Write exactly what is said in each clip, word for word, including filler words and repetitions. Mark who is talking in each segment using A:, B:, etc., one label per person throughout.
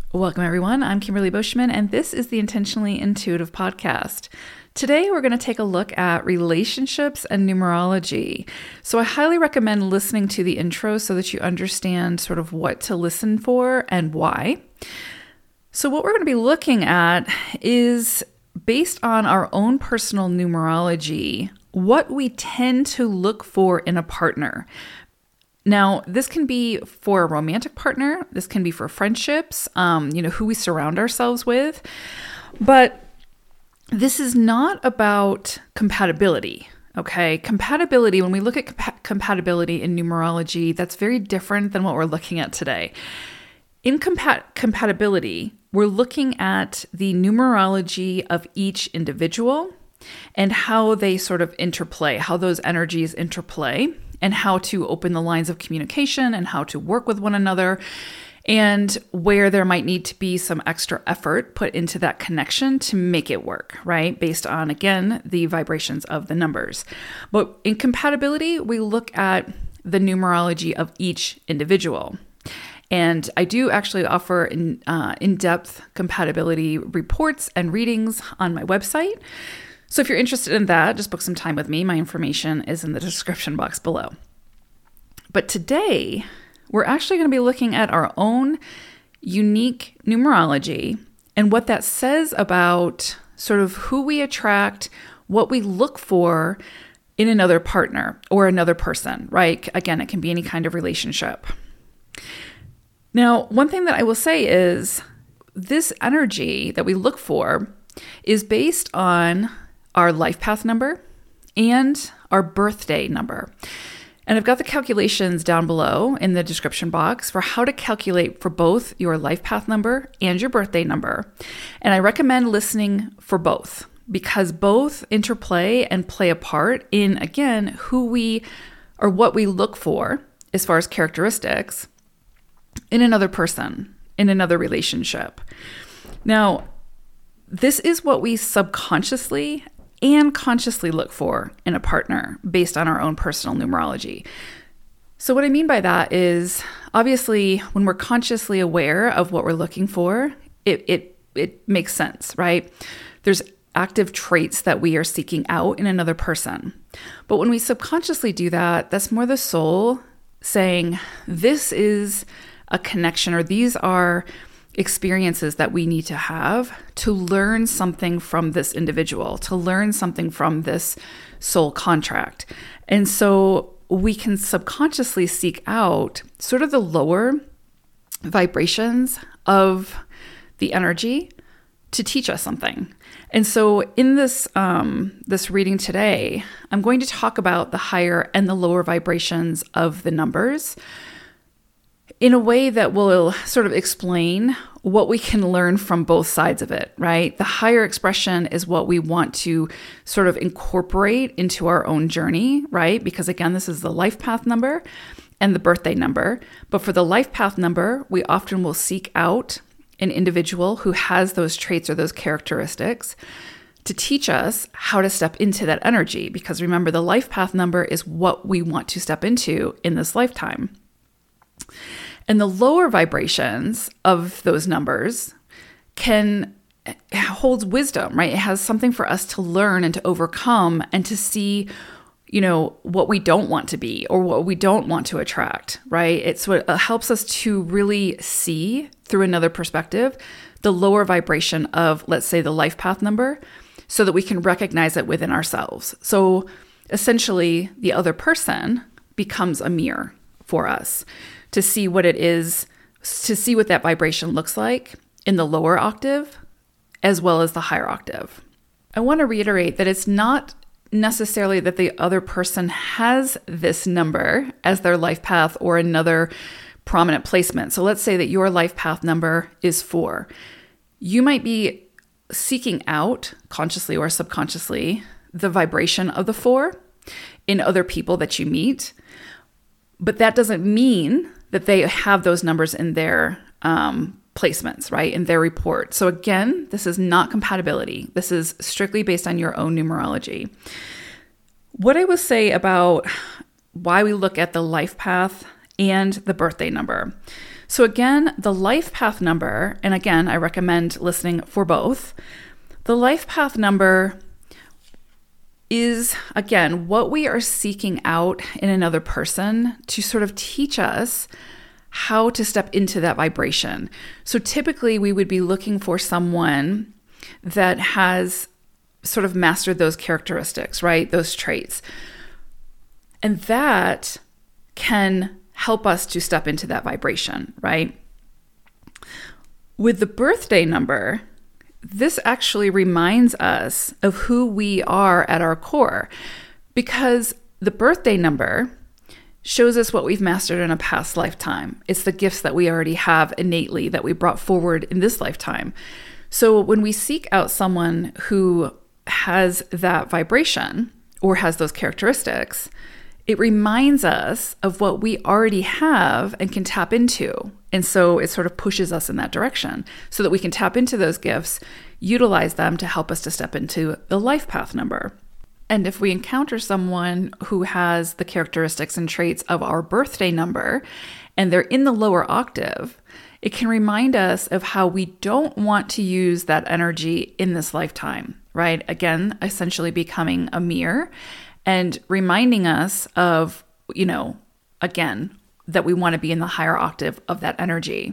A: Welcome, everyone. I'm Kimberly Bushman, and this is the Intentionally Intuitive podcast. Today, we're going to take a look at relationships and numerology. So I highly recommend listening to the intro so that you understand sort of what to listen for and why. So what we're going to be looking at is based on our own personal numerology, what we tend to look for in a partner. Now, this can be for a romantic partner. This can be for friendships, um, you know, who we surround ourselves with. But this is not about compatibility, okay? Compatibility, when we look at compa- compatibility in numerology, that's very different than what we're looking at today. In compat- compatibility, we're looking at the numerology of each individual and how they sort of interplay, how those energies interplay, and how to open the lines of communication and how to work with one another, and where there might need to be some extra effort put into that connection to make it work, right? Based on, again, the vibrations of the numbers. But in compatibility, we look at the numerology of each individual. And I do actually offer in, uh, in-depth compatibility reports and readings on my website. So if you're interested in that, just book some time with me. My information is in the description box below. But today, we're actually going to be looking at our own unique numerology and what that says about sort of who we attract, what we look for in another partner or another person, right? Again, it can be any kind of relationship. Now, one thing that I will say is this energy that we look for is based on our life path number and our birthday number. And I've got the calculations down below in the description box for how to calculate for both your life path number and your birthday number. And I recommend listening for both because both interplay and play a part in, again, who we or what we look for as far as characteristics in another person, in another relationship. Now, this is what we subconsciously and consciously look for in a partner based on our own personal numerology. So what I mean by that is, obviously, when we're consciously aware of what we're looking for, it it it makes sense, right? There's active traits that we are seeking out in another person. But when we subconsciously do that, that's more the soul saying, this is a connection, or these are experiences that we need to have to learn something from this individual, to learn something from this soul contract. And so we can subconsciously seek out sort of the lower vibrations of the energy to teach us something. And so in this um, this reading today, I'm going to talk about the higher and the lower vibrations of the numbers in a way that will sort of explain what we can learn from both sides of it, right? The higher expression is what we want to sort of incorporate into our own journey, right? Because again, this is the life path number and the birthday number. But for the life path number, we often will seek out an individual who has those traits or those characteristics to teach us how to step into that energy. Because remember, the life path number is what we want to step into in this lifetime. And the lower vibrations of those numbers can holds wisdom, right? It has something for us to learn and to overcome and to see, you know, what we don't want to be or what we don't want to attract, right? It's what helps us to really see through another perspective the lower vibration of, let's say, the life path number, so that we can recognize it within ourselves. So essentially, the other person becomes a mirror for us to see what it is, to see what that vibration looks like in the lower octave as well as the higher octave. I want to reiterate that it's not necessarily that the other person has this number as their life path or another prominent placement. So let's say that your life path number is four. You might be seeking out, consciously or subconsciously, the vibration of the four in other people that you meet. But that doesn't mean that they have those numbers in their um, placements, right, in their report. So again, this is not compatibility. This is strictly based on your own numerology. What I will say about why we look at the life path and the birthday number. So again, the life path number, and again, I recommend listening for both. The life path number is, again, what we are seeking out in another person to sort of teach us how to step into that vibration. So typically we would be looking for someone that has sort of mastered those characteristics, right? Those traits. And that can help us to step into that vibration, right? With the birthday number, this actually reminds us of who we are at our core, because the birthday number shows us what we've mastered in a past lifetime. It's the gifts that we already have innately that we brought forward in this lifetime. So when we seek out someone who has that vibration or has those characteristics, it reminds us of what we already have and can tap into. And so it sort of pushes us in that direction so that we can tap into those gifts, utilize them to help us to step into the life path number. And if we encounter someone who has the characteristics and traits of our birthday number and they're in the lower octave, it can remind us of how we don't want to use that energy in this lifetime, right? Again, essentially becoming a mirror and reminding us of, you know, again, that we want to be in the higher octave of that energy.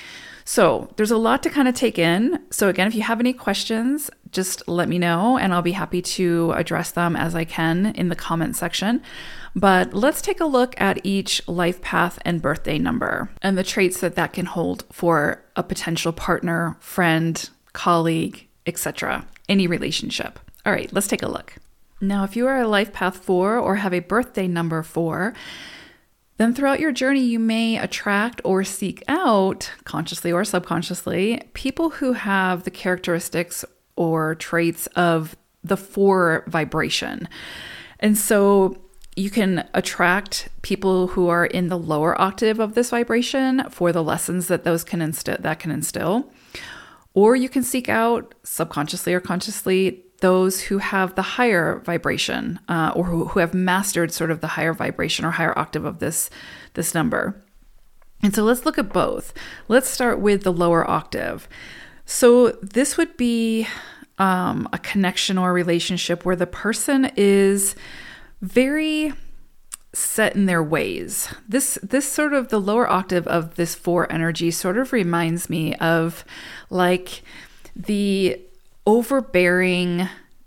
A: So there's a lot to kind of take in. So again, if you have any questions, just let me know and I'll be happy to address them as I can in the comment section. But let's take a look at each life path and birthday number and the traits that that can hold for a potential partner, friend, colleague, et cetera, any relationship. All right, let's take a look. Now, if you are a life path four or have a birthday number four, then throughout your journey, you may attract or seek out, consciously or subconsciously, people who have the characteristics or traits of the four vibration. And so you can attract people who are in the lower octave of this vibration for the lessons that those can instill, that can instill. Or you can seek out, subconsciously or consciously, those who have the higher vibration uh, or who, who have mastered sort of the higher vibration or higher octave of this, this number. And so let's look at both. Let's start with the lower octave. So this would be um, a connection or relationship where the person is very set in their ways. This this sort of the lower octave of this four energy sort of reminds me of like the overbearing,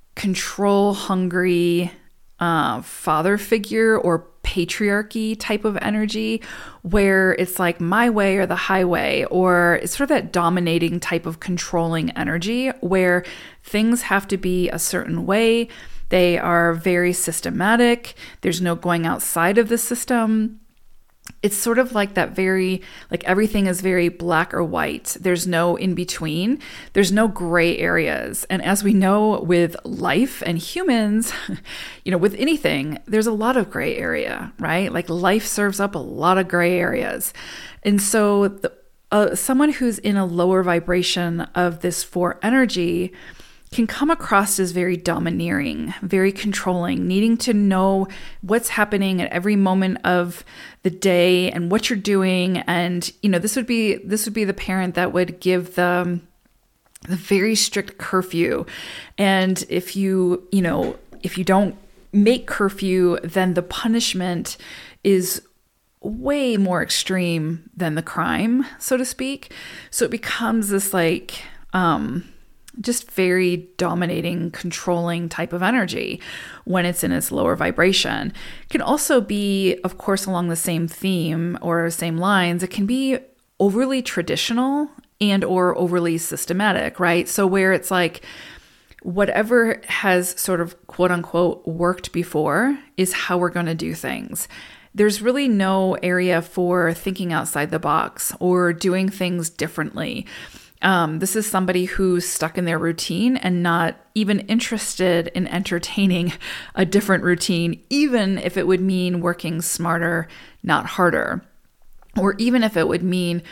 A: control-hungry uh, father figure or patriarchy type of energy where it's like my way or the highway, or it's sort of that dominating type of controlling energy where things have to be a certain way. They are very systematic. There's no going outside of the system. It's sort of like that very, like everything is very black or white. There's no in between. There's no gray areas. And as we know with life and humans, you know, with anything, there's a lot of gray area, right? Like life serves up a lot of gray areas. And so the, uh, someone who's in a lower vibration of this four energy can come across as very domineering, very controlling, needing to know what's happening at every moment of the day and what you're doing. And, you know, this would be this would be the parent that would give the, the very strict curfew. And if you, you know, if you don't make curfew, then the punishment is way more extreme than the crime, so to speak. So it becomes this like, um, just very dominating, controlling type of energy when it's in its lower vibration. It can also be, of course, along the same theme or same lines. It can be overly traditional and or overly systematic, right? So where it's like whatever has sort of quote unquote worked before is how we're going to do things. There's really no area for thinking outside the box or doing things differently. Um, this is somebody who's stuck in their routine and not even interested in entertaining a different routine, even if it would mean working smarter, not harder, or even if it would mean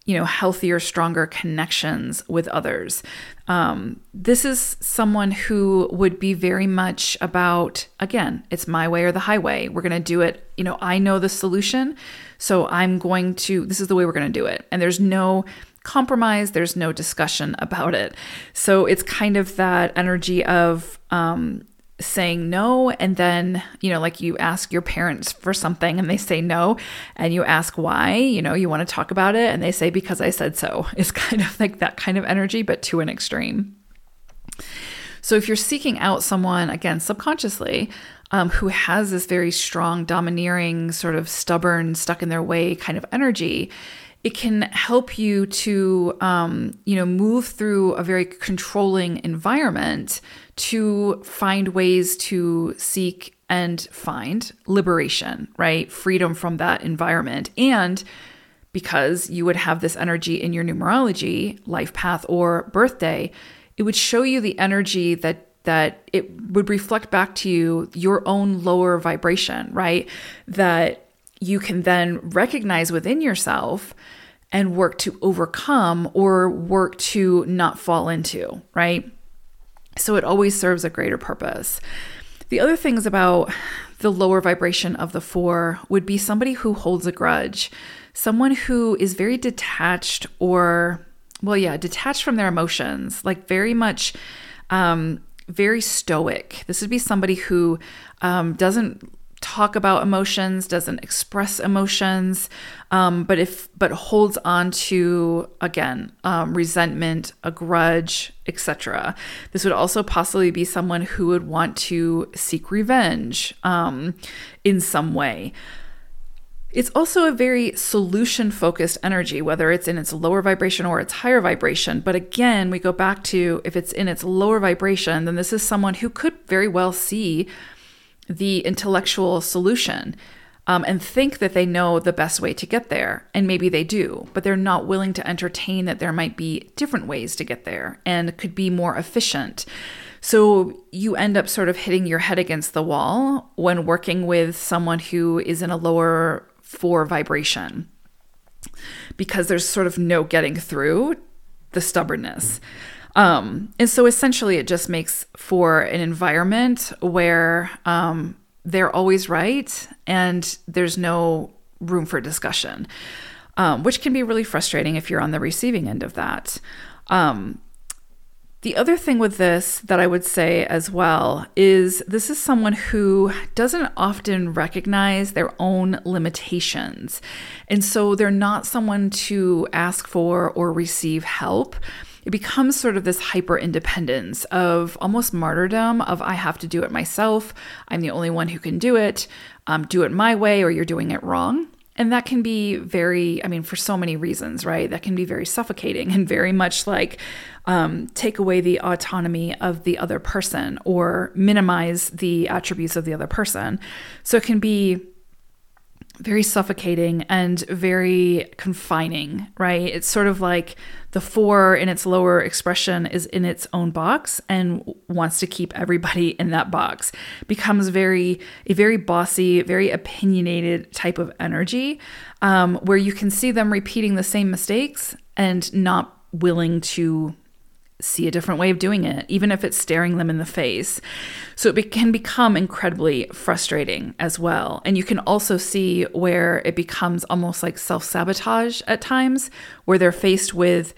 A: you know, healthier, stronger connections with others. Um, this is someone who would be very much about, again, it's my way or the highway. We're going to do it. You know, I know the solution, so I'm going to, this is the way we're going to do it. And there's no compromise. There's no discussion about it. So it's kind of that energy of, um, saying no, and then, you know, like you ask your parents for something and they say no, and you ask why, you know, you want to talk about it, and they say, because I said so. It's kind of like that kind of energy, but to an extreme. So if you're seeking out someone, again, subconsciously, um, who has this very strong, domineering, sort of stubborn, stuck in their way kind of energy, it can help you to, um, you know, move through a very controlling environment to find ways to seek and find liberation, right? Freedom from that environment. And because you would have this energy in your numerology, life path, or birthday, it would show you the energy that that it would reflect back to you your own lower vibration, right? That you can then recognize within yourself and work to overcome or work to not fall into, right? So it always serves a greater purpose. The other things about the lower vibration of the four would be somebody who holds a grudge, someone who is very detached or, well, yeah, detached from their emotions, like very much, um, very stoic. This would be somebody who um, doesn't talk about emotions, doesn't express emotions, um, but if but holds on to, again, um, resentment, a grudge, et cetera. This would also possibly be someone who would want to seek revenge um, in some way. It's also a very solution-focused energy, whether it's in its lower vibration or its higher vibration. But again, we go back to, if it's in its lower vibration, then this is someone who could very well see the intellectual solution um, and think that they know the best way to get there. And maybe they do, but they're not willing to entertain that there might be different ways to get there and could be more efficient. So you end up sort of hitting your head against the wall when working with someone who is in a lower four vibration, because there's sort of no getting through the stubbornness. Um, and so essentially it just makes for an environment where um, they're always right and there's no room for discussion, um, which can be really frustrating if you're on the receiving end of that. Um, the other thing with this that I would say as well is this is someone who doesn't often recognize their own limitations. And so they're not someone to ask for or receive help. It becomes sort of this hyper independence of almost martyrdom of I have to do it myself. I'm the only one who can do it. Um, do it my way or you're doing it wrong. And that can be very, I mean, for so many reasons, right? That can be very suffocating and very much like um, take away the autonomy of the other person or minimize the attributes of the other person. So it can be very suffocating and very confining, right? It's sort of like the four in its lower expression is in its own box and wants to keep everybody in that box. Becomes very, a very bossy, very opinionated type of energy um, where you can see them repeating the same mistakes and not willing to see a different way of doing it, even if it's staring them in the face. So it be- can become incredibly frustrating as well. And you can also see where it becomes almost like self-sabotage at times, where they're faced with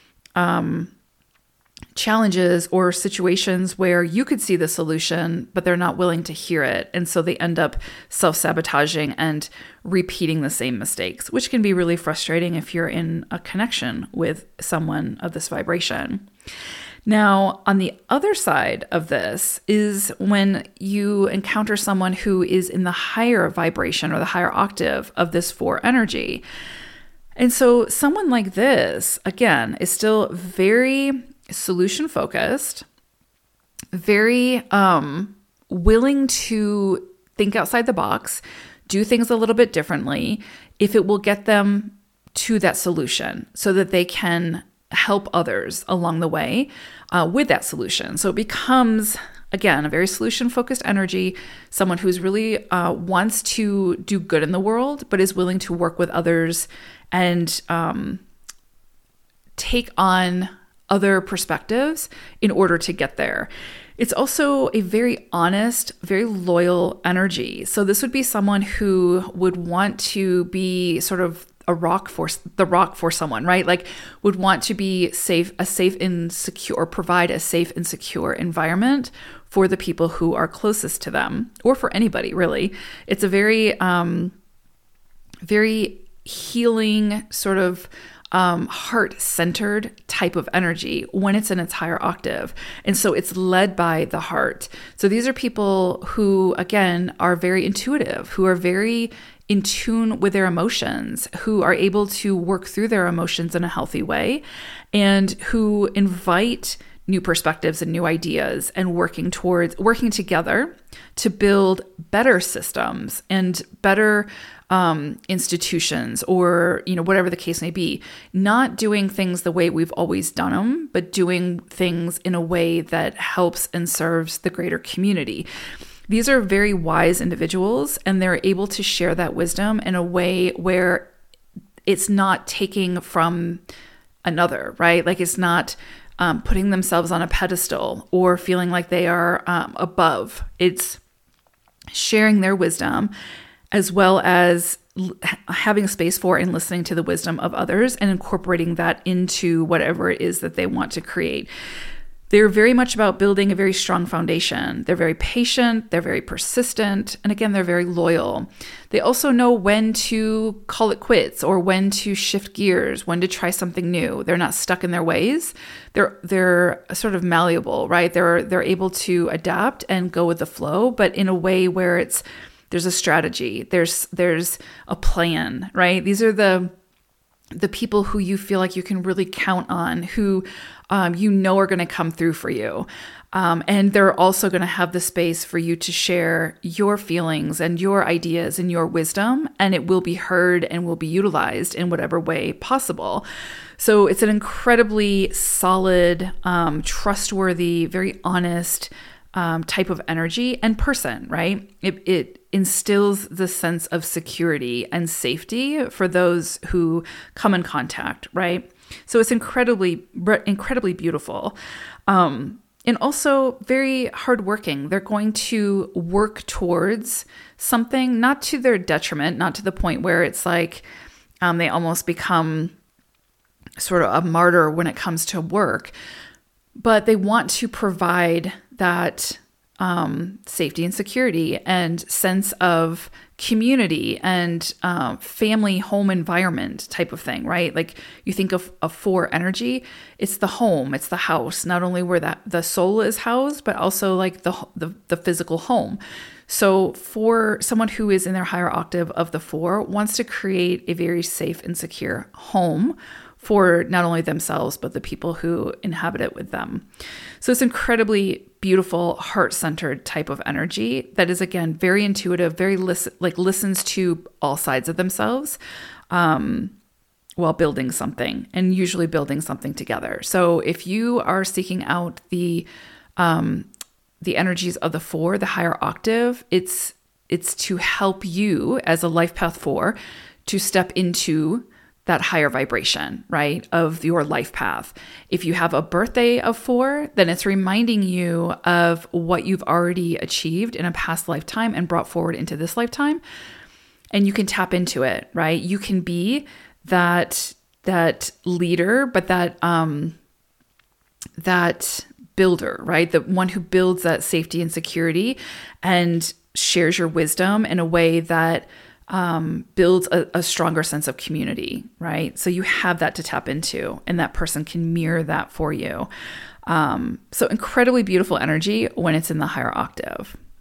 A: um, challenges or situations where you could see the solution, but they're not willing to hear it. And so they end up self-sabotaging and repeating the same mistakes, which can be really frustrating if you're in a connection with someone of this vibration. Now, on the other side of this is when you encounter someone who is in the higher vibration or the higher octave of this four energy. And so someone like this, again, is still very solution focused, very um, willing to think outside the box, do things a little bit differently if it will get them to that solution so that they can help others along the way uh, with that solution. So it becomes, again, a very solution-focused energy, someone who's really uh, wants to do good in the world, but is willing to work with others and um, take on other perspectives in order to get there. It's also a very honest, very loyal energy. So this would be someone who would want to be sort of a rock for the rock for someone, right? Like would want to be safe, a safe and secure, or provide a safe and secure environment for the people who are closest to them, or for anybody really. It's a very, um, very healing sort of Um, heart-centered type of energy when it's in its higher octave. And so it's led by the heart. So these are people who, again, are very intuitive, who are very in tune with their emotions, who are able to work through their emotions in a healthy way, and who invite new perspectives and new ideas and working towards working together to build better systems and better um, institutions, or, you know, whatever the case may be, not doing things the way we've always done them, but doing things in a way that helps and serves the greater community. These are very wise individuals, and they're able to share that wisdom in a way where it's not taking from another, right? Like it's not Um, putting themselves on a pedestal or feeling like they are um, above. It's sharing their wisdom, as well as l- having space for and listening to the wisdom of others and incorporating that into whatever it is that they want to create. They're very much about building a very strong foundation. They're very patient, they're very persistent, and again, they're very loyal. They also know when to call it quits, or when to shift gears, when to try something new. They're not stuck in their ways. They're they're sort of malleable, right? They're they're able to adapt and go with the flow, but in a way where it's there's a strategy, there's there's a plan, right? These are the the people who you feel like you can really count on, who um, you know are going to come through for you. Um, and they're also going to have the space for you to share your feelings and your ideas and your wisdom, and it will be heard and will be utilized in whatever way possible. So it's an incredibly solid, um, trustworthy, very honest um, type of energy and person, right? It, it instills the sense of security and safety for those who come in contact, right? So it's incredibly, incredibly beautiful. Um, and also very hardworking. They're going to work towards something, not to their detriment, not to the point where it's like um, they almost become sort of a martyr when it comes to work, but they want to provide that um, safety and security and sense of community and uh, family home environment type of thing, right? Like you think of a four energy, it's the home, it's the house, not only where that the soul is housed, but also like the, the, the physical home. So for someone who is in their higher octave of the four, wants to create a very safe and secure home for not only themselves, but the people who inhabit it with them. So it's incredibly beautiful, heart-centered type of energy that is, again, very intuitive, very listen, like listens to all sides of themselves um, while building something, and usually building something together. So if you are seeking out the um, the energies of the four, the higher octave, it's it's to help you as a life path four to step into that higher vibration, right, of your life path. If you have a birthday of four, then it's reminding you of what you've already achieved in a past lifetime and brought forward into this lifetime. And you can tap into it, right? You can be that that leader, but that um, that builder, right? The one who builds that safety and security and shares your wisdom in a way that um, builds a, a stronger sense of community, right? So you have that to tap into, and that person can mirror that for you. Um, so incredibly beautiful energy when it's in the higher octave.